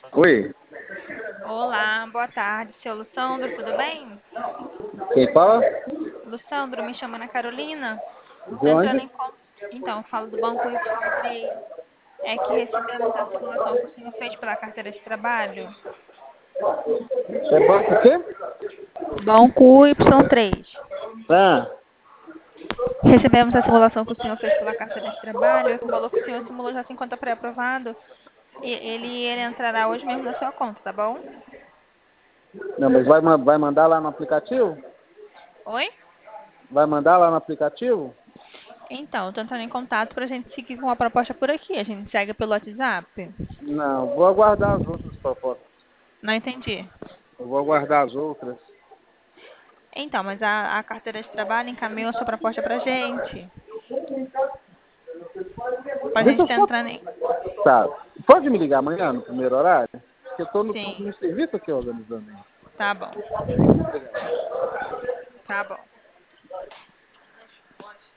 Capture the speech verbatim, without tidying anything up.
Oi, Olá, boa tarde, seu Lussandro, tudo bem? quem fala? Lussandro, me chama Ana Carolina. De Tô entrando onde? em contato. Então, eu falo do Banco Y três. É que recebemos a simulação que o senhor fez pela carteira de trabalho. É banco o quê? Banco Y três. Ah, Recebemos a simulação que o senhor fez pela carteira de trabalho, que falou que o senhor simulou já se encontra pré-aprovado. E ele, ele entrará hoje mesmo na sua conta, tá bom? não, mas vai, ma- vai mandar lá no aplicativo? Oi? Vai mandar lá no aplicativo? Então, eu tô entrando em contato pra gente seguir com a proposta por aqui. A gente segue pelo WhatsApp. Não, vou aguardar as outras propostas. Não entendi. Eu vou aguardar as outras. Então, mas a, a carteira de trabalho encaminhou a sua proposta pra gente. Pra Deixa gente eu estar só... entrando em... Tá, pode me ligar amanhã no primeiro horário? Porque eu tô no, tô Sim, no serviço aqui organizando. tá bom. Tá bom.